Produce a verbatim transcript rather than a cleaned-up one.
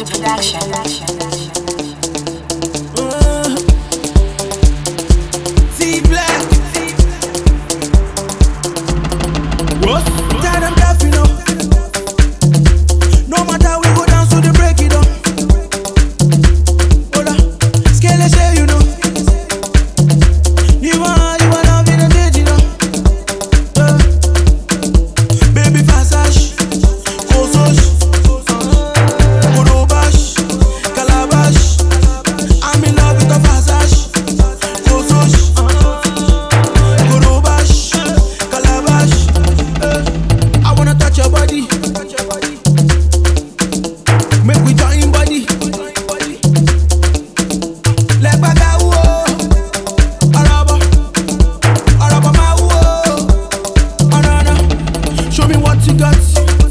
Producer Production. Uh, T-Black. What? Tell them that we know. No matter we go down, so they break it up. Hold on, scale say you know. You want, you want love in a day, you know. Uh, baby passage, Kososh, Kodobash, Calabash. I'm in love with the passage, Kososh, Kodobash, Calabash. Uh, I wanna touch your body. Make we join body. Let baga wo, Araba, Araba ma wo, Arana. Show me what you got.